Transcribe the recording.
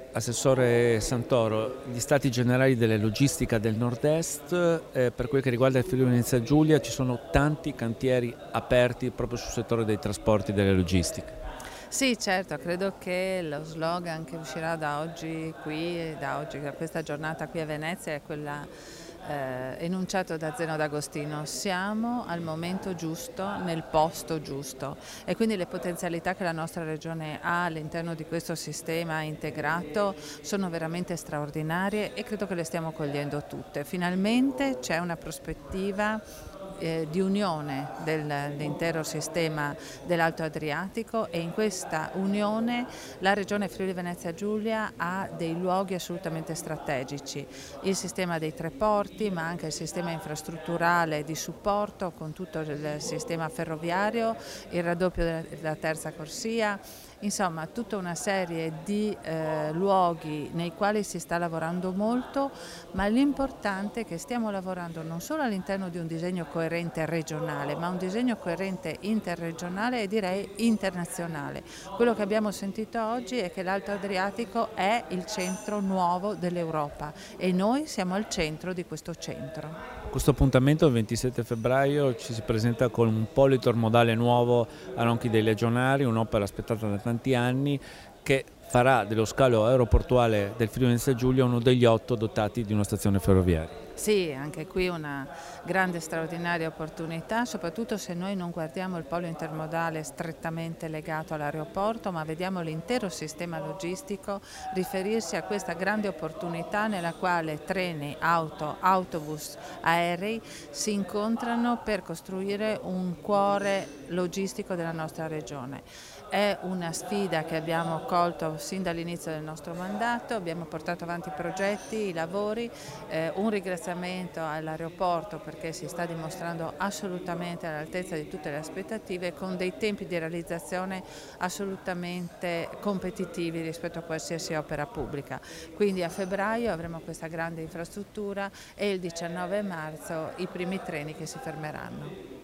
Assessore Santoro, gli stati generali delle logistica del nord-est, per quel che riguarda il Friuli Venezia Giulia ci sono tanti cantieri aperti proprio sul settore dei trasporti e delle logistiche. Sì, certo, credo che lo slogan che uscirà da oggi qui, da questa giornata qui a Venezia, è quella enunciato da Zeno D'Agostino: siamo al momento giusto, nel posto giusto, e quindi le potenzialità che la nostra regione ha all'interno di questo sistema integrato sono veramente straordinarie e credo che le stiamo cogliendo tutte. Finalmente c'è una prospettiva di unione dell'intero sistema dell'Alto Adriatico, e in questa unione la Regione Friuli Venezia Giulia ha dei luoghi assolutamente strategici: il sistema dei tre porti, ma anche il sistema infrastrutturale di supporto con tutto il sistema ferroviario, il raddoppio della terza corsia, insomma tutta una serie di luoghi nei quali si sta lavorando molto, ma l'importante è che stiamo lavorando non solo all'interno di un disegno coerente regionale, ma un disegno coerente interregionale e direi internazionale. Quello che abbiamo sentito oggi è che l'Alto Adriatico è il centro nuovo dell'Europa e noi siamo al centro di questo centro. Questo appuntamento il 27 febbraio ci si presenta con un polo intermodale nuovo a Ronchi dei Legionari, un'opera aspettata da tanti anni che farà dello scalo aeroportuale del Friuli Venezia Giulia uno degli 8 dotati di una stazione ferroviaria. Sì, anche qui una grande straordinaria opportunità, soprattutto se noi non guardiamo il polo intermodale strettamente legato all'aeroporto, ma vediamo l'intero sistema logistico riferirsi a questa grande opportunità nella quale treni, auto, autobus, aerei si incontrano per costruire un cuore logistico della nostra regione. È una sfida che abbiamo colto sin dall'inizio del nostro mandato, abbiamo portato avanti i progetti, i lavori, un ringraziamento all'aeroporto perché si sta dimostrando assolutamente all'altezza di tutte le aspettative, con dei tempi di realizzazione assolutamente competitivi rispetto a qualsiasi opera pubblica. Quindi a febbraio avremo questa grande infrastruttura e il 19 marzo i primi treni che si fermeranno.